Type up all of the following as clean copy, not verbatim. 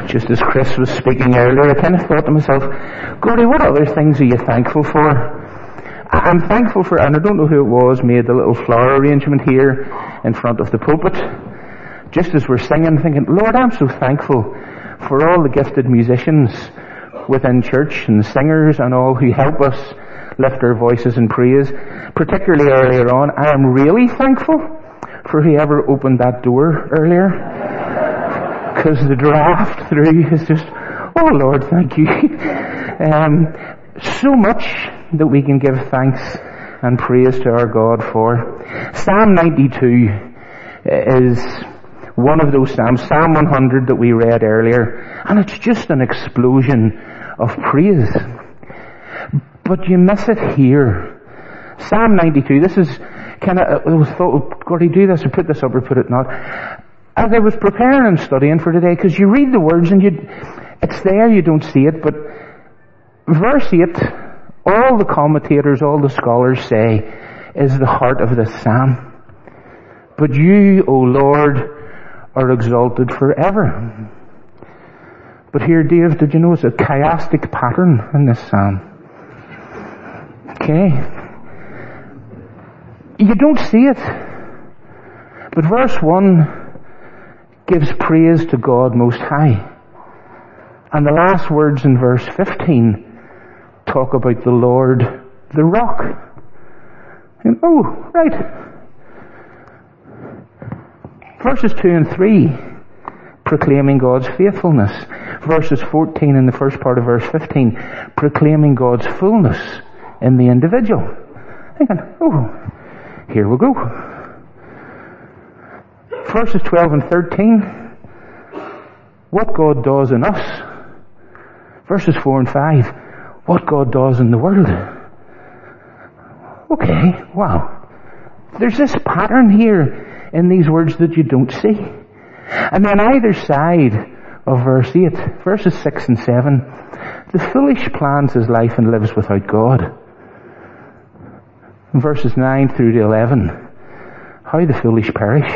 Just as Chris was speaking earlier, I kind of thought to myself, Gordy, what other things are you thankful for? I'm thankful for, and I don't know who it was, made the little flower arrangement here in front of the pulpit. Just as we're singing, thinking, Lord, I'm so thankful for all the gifted musicians within church and singers and all who help us lift our voices in praise. Particularly earlier on, I am really thankful for whoever opened that door earlier. Because the draft through is just, oh Lord, thank you. So much that we can give thanks and praise to our God for. Psalm 92 is one of those Psalms, Psalm 100 that we read earlier, and it's just an explosion of praise. But you miss it here. Psalm 92, this is kind of, I thought, Gordy, do this or put this up or put it not. As I was preparing and studying for today, because you read the words and it's there, you don't see it, but verse 8, all the commentators, all the scholars say, is the heart of this psalm. But you, O Lord, are exalted forever. But here, Dave, did you know it's a chiastic pattern in this psalm? Okay. You don't see it. But verse 1 gives praise to God Most High. And the last words in verse 15 talk about the Lord, the rock. And, oh, right. Verses 2 and 3, proclaiming God's faithfulness. Verses 14 in the first part of verse 15, proclaiming God's fullness in the individual. Thinking, oh, here we go. Verses 12 and 13, what God does in us. Verses 4 and 5, what God does in the world. Okay, wow. There's this pattern here in these words that you don't see. And then either side of verse 8, verses 6 and 7, the foolish plans his life and lives without God. In verses 9 through to 11, how the foolish perish.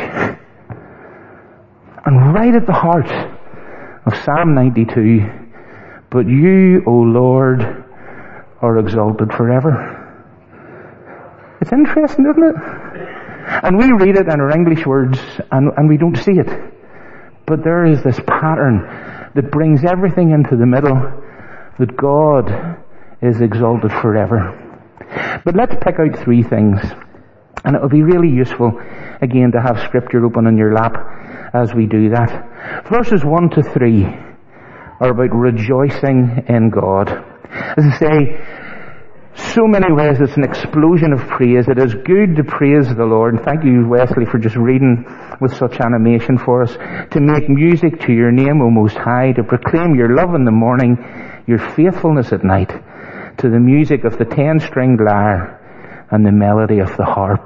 And right at the heart of Psalm 92, but you, O Lord, are exalted forever. It's interesting, isn't it? And we read it in our English words and we don't see it. But there is this pattern that brings everything into the middle, that God is exalted forever. But let's pick out three things. And it will be really useful, again, to have Scripture open in your lap as we do that. Verses 1 to 3 are about rejoicing in God. As I say, so many ways it's an explosion of praise. It is good to praise the Lord. And thank you, Wesley, for just reading with such animation for us. To make music to your name, O Most High, to proclaim your love in the morning, your faithfulness at night, to the music of the 10-stringed lyre and the melody of the harp.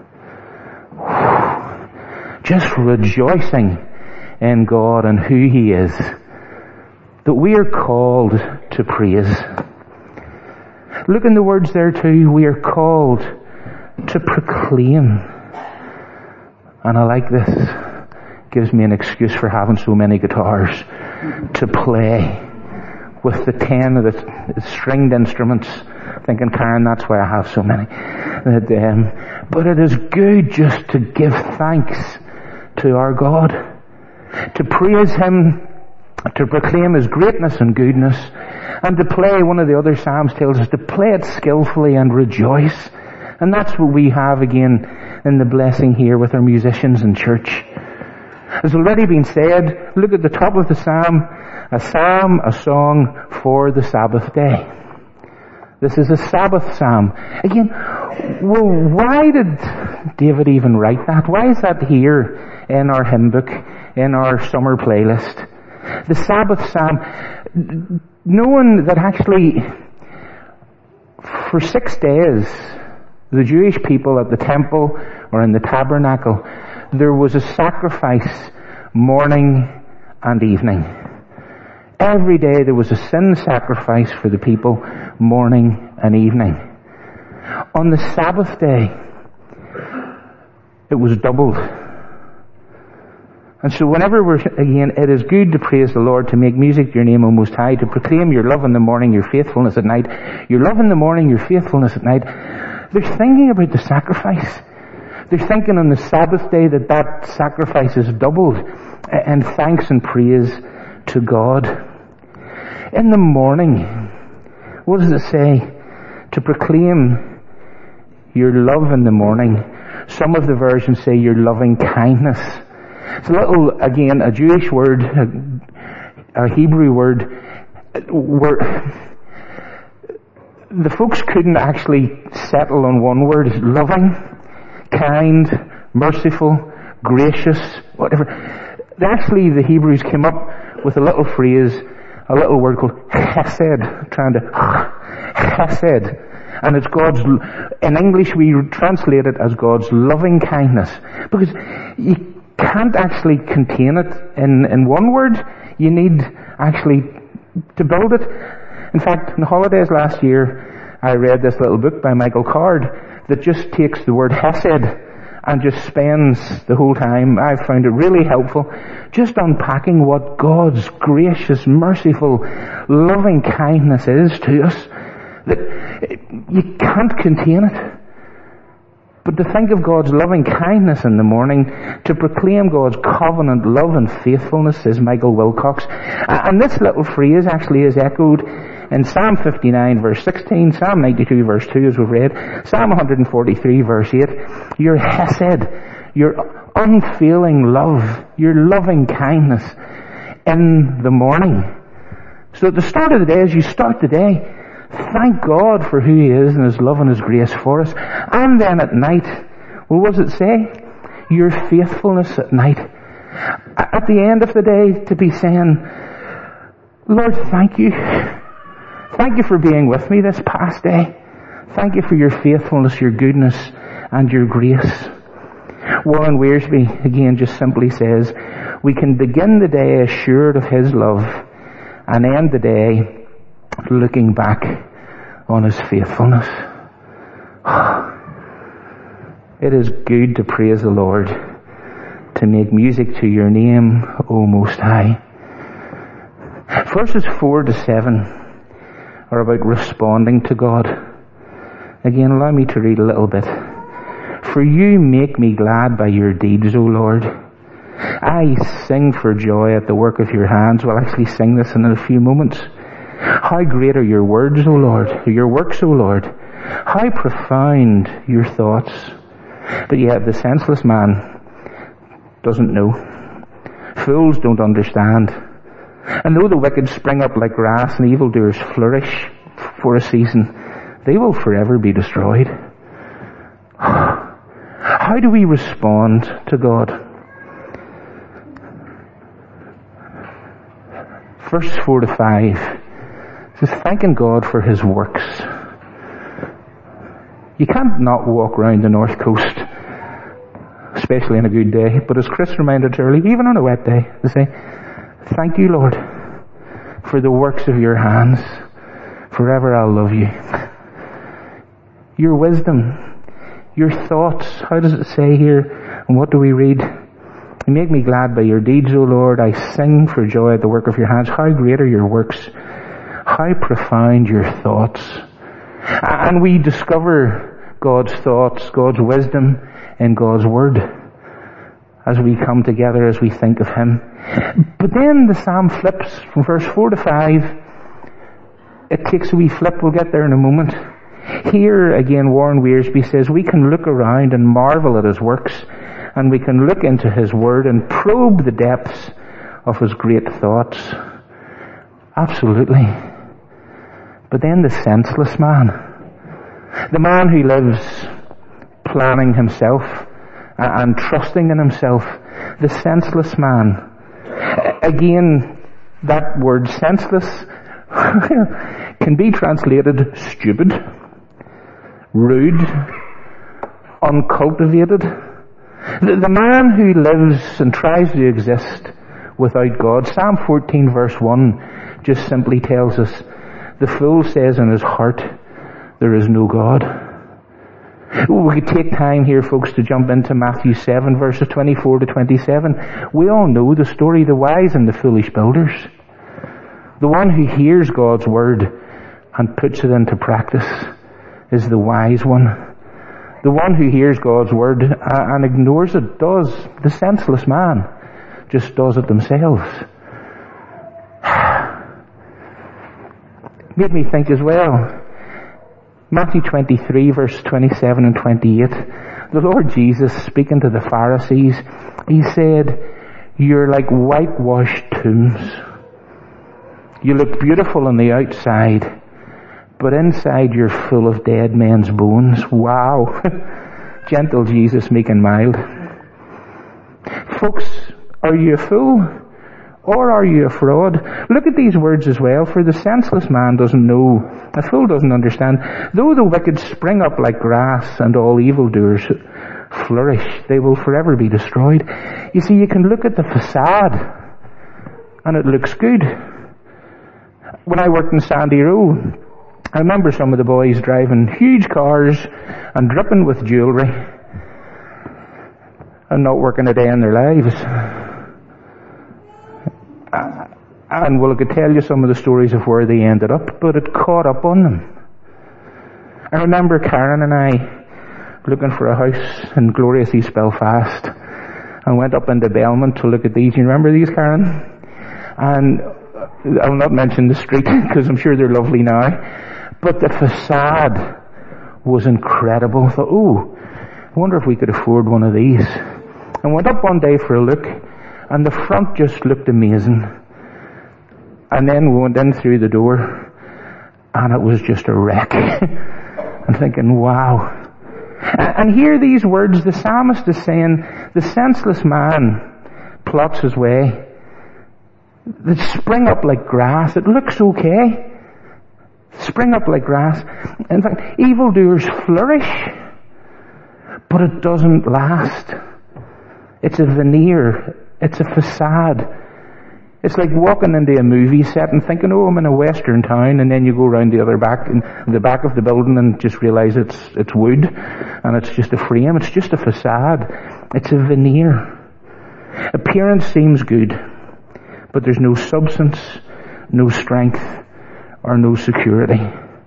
Just rejoicing in God and who He is. That we are called to praise. Look in the words there too. We are called to proclaim. And I like this. Gives me an excuse for having so many guitars. To play with the 10 of the stringed instruments. Thinking, Karen, that's why I have so many. But it is good just to give thanks to our God. To praise Him. To proclaim His greatness and goodness. And to play, one of the other Psalms tells us, to play it skillfully and rejoice. And that's what we have again in the blessing here with our musicians in church. As already been said, look at the top of the psalm, a song for the Sabbath day. This is a Sabbath psalm. Again, well, why did David even write that? Why is that here in our hymn book, in our summer playlist? The Sabbath psalm, knowing that actually for 6 days, the Jewish people at the temple or in the tabernacle, there was a sacrifice morning and evening. Every day there was a sin sacrifice for the people, morning and evening. On the Sabbath day, it was doubled. And so whenever it is good to praise the Lord, to make music to your name, O Most High, to proclaim your love in the morning, your faithfulness at night, your love in the morning, your faithfulness at night. They're thinking about the sacrifice. They're thinking on the Sabbath day that sacrifice is doubled, and thanks and praise to God. In the morning, what does it say? To proclaim your love in the morning. Some of the versions say your loving kindness. It's a Jewish word, a Hebrew word, where the folks couldn't actually settle on one word. Loving, kind, merciful, gracious, whatever. Actually, the Hebrews came up with a little phrase, a little word called chesed, chesed. And it's God's, in English we translate it as God's loving kindness. Because you can't actually contain it in one word. You need actually to build it. In fact, in the holidays last year, I read this little book by Michael Card that just takes the word hesed and just spends the whole time. I found it really helpful, just unpacking what God's gracious, merciful, loving kindness is to us. That you can't contain it. But to think of God's loving kindness in the morning, to proclaim God's covenant love and faithfulness, says Michael Wilcox. And this little phrase actually is echoed in Psalm 59 verse 16, Psalm 92 verse 2 as we've read, Psalm 143 verse 8. Your hesed, your unfailing love, your loving kindness in the morning. So at the start of the day, as you start the day, thank God for who He is and His love and His grace for us. And then at night, well, what does it say? Your faithfulness at night. At the end of the day, to be saying, Lord, thank you. Thank you for being with me this past day. Thank you for your faithfulness, your goodness, and your grace. Warren Wiersbe, again, just simply says, we can begin the day assured of His love and end the day looking back on His faithfulness. It is good to praise the Lord, to make music to your name, O Most High. Verses 4 to 7 are about responding to God. Again, allow me to read a little bit. For you make me glad by your deeds, O Lord. I sing for joy at the work of your hands. We'll actually sing this in a few moments. How great are your words, O Lord, your works, O Lord. How profound your thoughts. But yet the senseless man doesn't know. Fools don't understand. And though the wicked spring up like grass and evildoers flourish for a season, they will forever be destroyed. How do we respond to God? Verse 4 to 5 says, thanking God for His works. You can't not walk around the north coast, especially on a good day. But as Chris reminded earlier, even on a wet day, they say, thank you, Lord, for the works of your hands. Forever I'll love you. Your wisdom, your thoughts. How does it say here? And what do we read? You make me glad by your deeds, O Lord. I sing for joy at the work of your hands. How great are your works. How profound your thoughts. And we discover God's thoughts, God's wisdom in God's Word as we come together, as we think of Him. But then the psalm flips from verse 4 to 5. It takes a wee flip. We'll get there in a moment. Here again, Warren Wiersbe says, we can look around and marvel at His works, and we can look into His Word and probe the depths of His great thoughts. Absolutely. But then the senseless man, the man who lives planning himself and trusting in himself, the senseless man. Again, that word senseless can be translated stupid, rude, uncultivated. The man who lives and tries to exist without God. Psalm 14 verse 1 just simply tells us, the fool says in his heart, there is no God. We could take time here, folks, to jump into Matthew 7, verses 24 to 27. We all know the story, the wise and the foolish builders. The one who hears God's word and puts it into practice is the wise one. The one who hears God's word and ignores it does. The senseless man just does it themselves. Made me think as well. Matthew 23, verse 27 and 28. The Lord Jesus, speaking to the Pharisees, he said, "You're like whitewashed tombs. You look beautiful on the outside, but inside you're full of dead men's bones." Wow. Gentle Jesus, meek and mild. Folks, are you a fool? Or are you a fraud? Look at these words as well. For the senseless man doesn't know. A fool doesn't understand. Though the wicked spring up like grass and all evildoers flourish, they will forever be destroyed. You see, you can look at the facade and it looks good. When I worked in Sandy Row, I remember some of the boys driving huge cars and dripping with jewellery and not working a day in their lives. And well, I could tell you some of the stories of where they ended up, but it caught up on them. I remember Karen and I looking for a house in glorious East Belfast and went up into Belmont to look at these. You remember these, Karen? And I'll not mention the street because I'm sure they're lovely now. But the facade was incredible. I thought, I wonder if we could afford one of these. And went up one day for a look, and the front just looked amazing. And then we went in through the door, and it was just a wreck. I'm thinking, wow. And hear these words, the psalmist is saying, the senseless man plots his way. They spring up like grass. It looks okay. Spring up like grass. In fact, evildoers flourish, but it doesn't last. It's a veneer. It's a facade. It's like walking into a movie set and thinking, I'm in a western town, and then you go around the back of the building and just realise it's wood and it's just a frame. It's just a facade. It's a veneer. Appearance seems good, but there's no substance, no strength, or no security.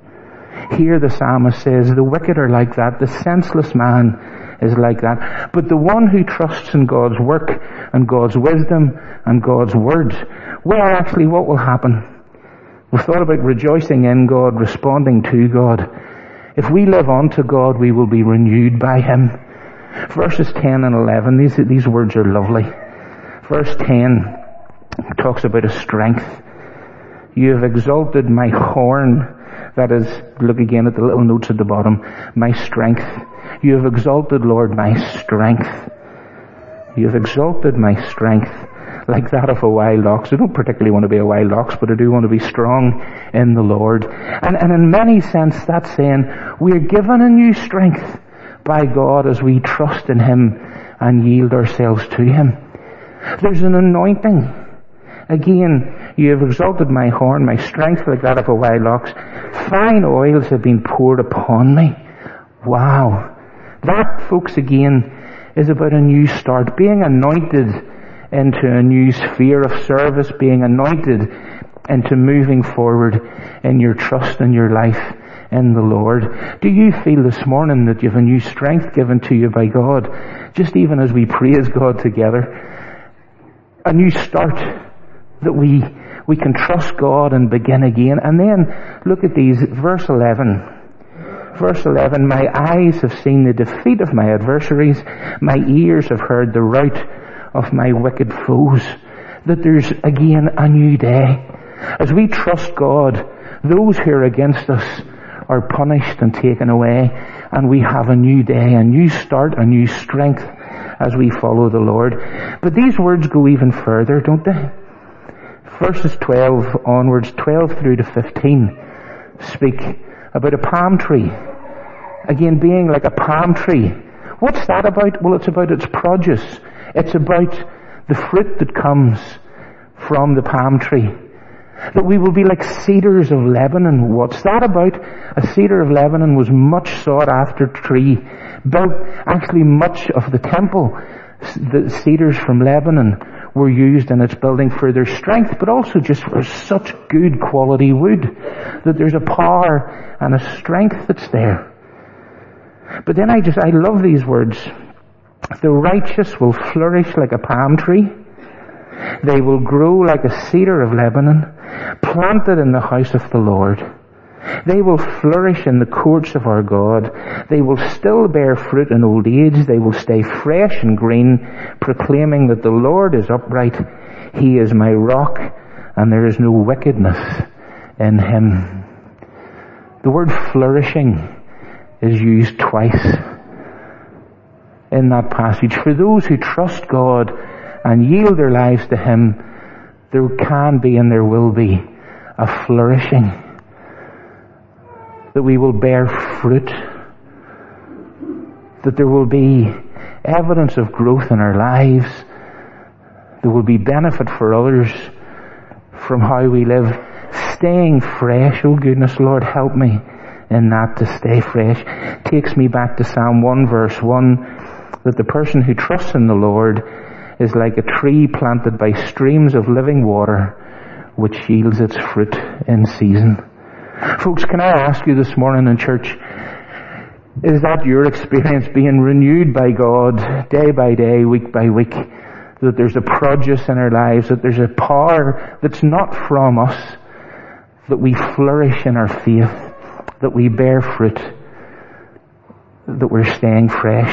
Here the psalmist says, the wicked are like that. The senseless man is like that. But the one who trusts in God's work and God's wisdom and God's word, well, actually what will happen? We've thought about rejoicing in God, responding to God. If we live unto God, we will be renewed by Him. Verses 10 and 11, these words are lovely. Verse 10 talks about a strength. You have exalted my horn. That is, look again at the little notes at the bottom. My strength. You have exalted, Lord, my strength. You have exalted my strength like that of a wild ox. I don't particularly want to be a wild ox, but I do want to be strong in the Lord. And in many sense, that's saying we are given a new strength by God as we trust in Him and yield ourselves to Him. There's an anointing. Again, you have exalted my horn, my strength like that of a wild ox. Fine oils have been poured upon me. Wow. That, folks, again, is about a new start. Being anointed into a new sphere of service. Being anointed into moving forward in your trust and your life in the Lord. Do you feel this morning that you have a new strength given to you by God? Just even as we praise God together. A new start that we can trust God and begin again. And then look at these, verse 11. Verse 11, my eyes have seen the defeat of my adversaries. My ears have heard the rout of my wicked foes. That there's again a new day. As we trust God, those who are against us are punished and taken away. And we have a new day, a new start, a new strength as we follow the Lord. But these words go even further, don't they? Verses 12 onwards, 12 through to 15, speak about a palm tree. Again, being like a palm tree. What's that about? Well, it's about its produce. It's about the fruit that comes from the palm tree. That we will be like cedars of Lebanon. What's that about? A cedar of Lebanon was much sought after tree. Built actually much of the temple. The cedars from Lebanon were used in its building for their strength, but also just for such good quality wood. That there's a power and a strength that's there. But then I love these words. The righteous will flourish like a palm tree. They will grow like a cedar of Lebanon, planted in the house of the Lord. They will flourish in the courts of our God. They will still bear fruit in old age. They will stay fresh and green, proclaiming that the Lord is upright. He is my rock, and there is no wickedness in him. The word flourishing is used twice in that passage. For those who trust God and yield their lives to him, there can be and there will be a flourishing. That we will bear fruit. That there will be evidence of growth in our lives. There will be benefit for others from how we live. Staying fresh. Oh goodness, Lord, help me in that, to stay fresh. Takes me back to Psalm 1 verse 1, that the person who trusts in the Lord is like a tree planted by streams of living water, which yields its fruit in season. Folks, can I ask you this morning in church, is that your experience, being renewed by God day by day, week by week? That there's a produce in our lives, that there's a power that's not from us, that we flourish in our faith, that we bear fruit, that we're staying fresh.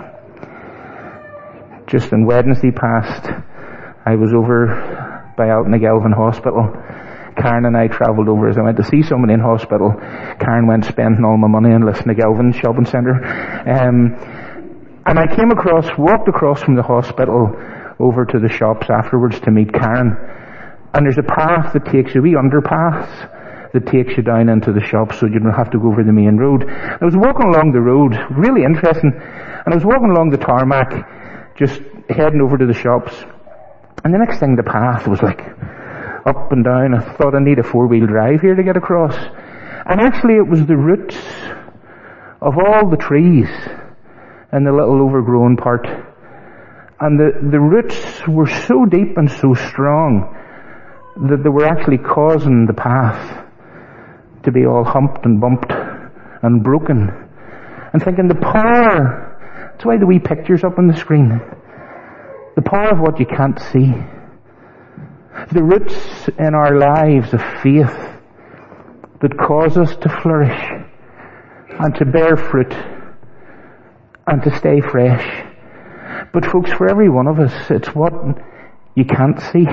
Just on Wednesday past, I was over by Altnagelvin Hospital. Karen and I travelled over as I went to see somebody in hospital. Karen went spending all my money in Lisnagelvin shopping centre. And I walked across from the hospital over to the shops afterwards to meet Karen. And there's a path that takes you, a wee underpass, that takes you down into the shops so you don't have to go over the main road. I was walking along the road, really interesting, and I was walking along the tarmac, just heading over to the shops. And the next thing, the path was like up and down. I thought I need a 4-wheel drive here to get across. And actually it was the roots of all the trees in the little overgrown part. And the roots were so deep and so strong that they were actually causing the path to be all humped and bumped and broken. And thinking the power, that's why the wee picture's up on the screen. The power of what you can't see. The roots in our lives of faith that cause us to flourish and to bear fruit and to stay fresh. But folks, for every one of us, it's what you can't see.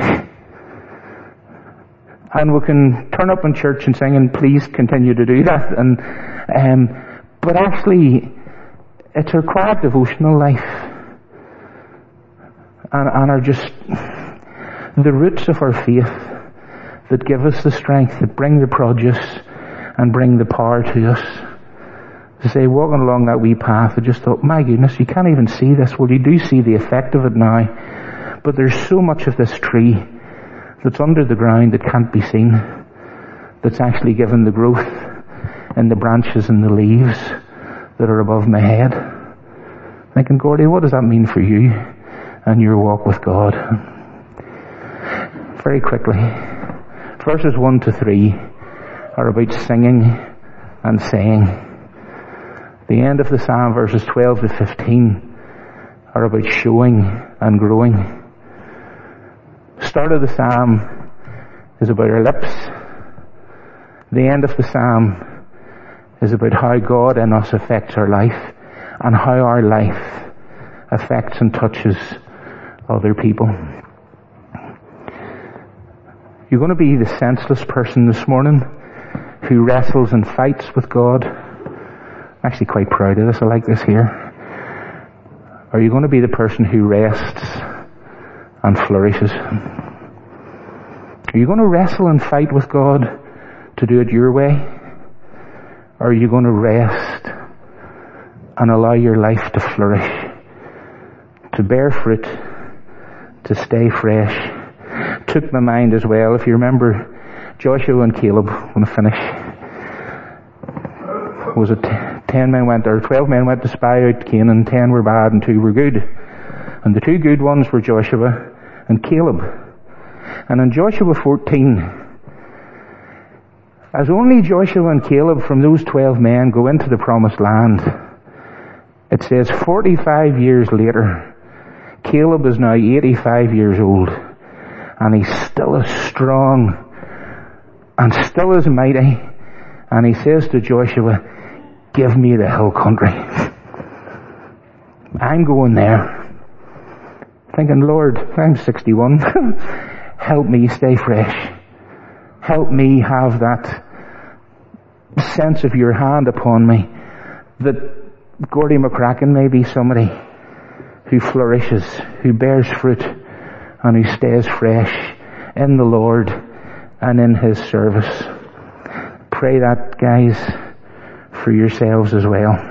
And we can turn up in church and sing, and please continue to do that. But actually, it's our quiet devotional life and are just the roots of our faith that give us the strength, that bring the produce and bring the power to us. To say, walking along that wee path, I just thought, my goodness, you can't even see this. Well, you do see the effect of it now. But there's so much of this tree that's under the ground that can't be seen, that's actually given the growth in the branches and the leaves that are above my head. Thinking, Gordy, what does that mean for you and your walk with God? Very quickly, verses 1 to 3 are about singing and saying. The end of the psalm, verses 12 to 15, are about showing and growing. Start of the psalm is about our lips. The end of the psalm is about how God in us affects our life and how our life affects and touches other people. You're going to be the senseless person this morning who wrestles and fights with God. I'm actually quite proud of this. I like this here. Are you going to be the person who rests and flourishes? Are you going to wrestle and fight with God to do it your way? Or are you going to rest and allow your life to flourish, to bear fruit, to stay fresh? Took my mind as well, if you remember Joshua and Caleb, when I finish. Was it 10 men went, or 12 men went to spy out Canaan, 10 were bad and 2 were good. And the 2 good ones were Joshua and Caleb. And in Joshua 14, as only Joshua and Caleb from those 12 men go into the promised land, it says 45 years later, Caleb is now 85 years old, and he's still as strong and still as mighty, and he says to Joshua, give me the hill country. I'm going there. Thinking, Lord, I'm 61. Help me stay fresh. Help me have that sense of your hand upon me, that Gordy McCracken may be somebody who flourishes, who bears fruit, and who stays fresh in the Lord and in His service. Pray that, guys, for yourselves as well.